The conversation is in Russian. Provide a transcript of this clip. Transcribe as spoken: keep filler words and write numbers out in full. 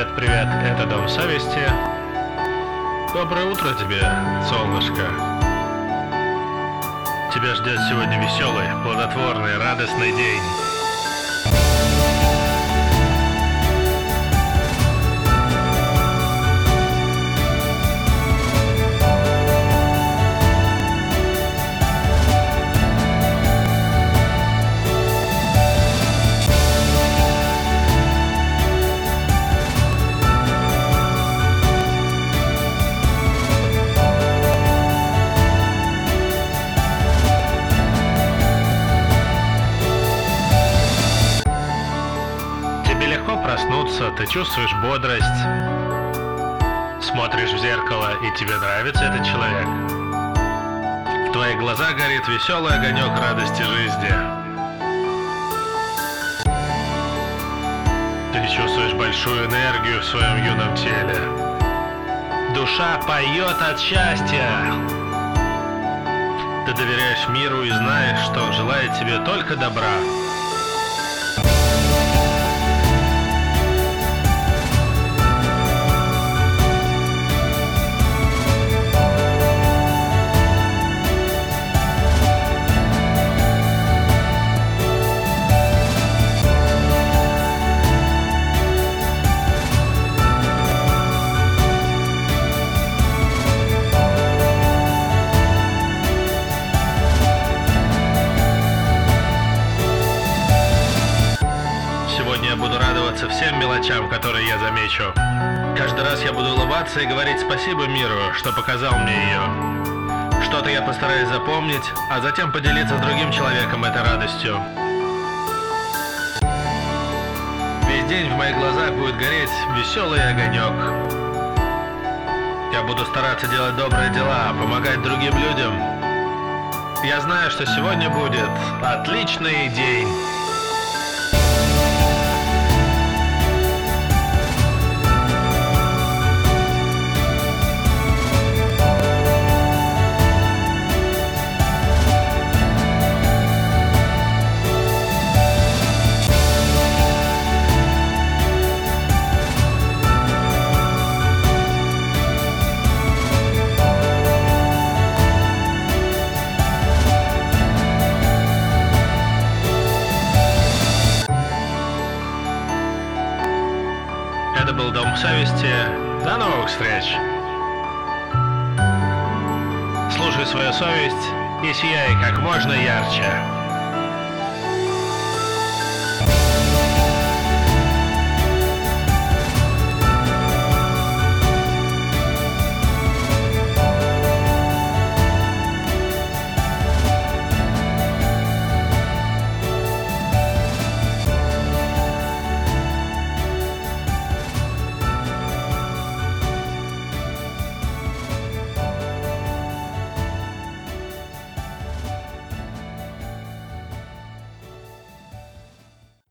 Привет, привет, это Дом Совести. Доброе утро тебе, солнышко. Тебя ждет сегодня веселый, плодотворный, радостный день. Легко проснуться, ты чувствуешь бодрость, смотришь в зеркало, и тебе нравится этот человек. В твоих глазах горит веселый огонек радости жизни. Ты чувствуешь большую энергию в своем юном теле. Душа поет от счастья. Ты доверяешь миру и знаешь, что он желает тебе только добра. Сегодня я буду радоваться всем мелочам, которые я замечу. Каждый раз я буду улыбаться и говорить спасибо миру, что показал мне ее. Что-то я постараюсь запомнить, а затем поделиться с другим человеком этой радостью. Весь день в моих глазах будет гореть веселый огонек. Я буду стараться делать добрые дела, помогать другим людям. Я знаю, что сегодня будет отличный день. Это был Дом Совести. До новых встреч! Слушай свою совесть и сияй как можно ярче.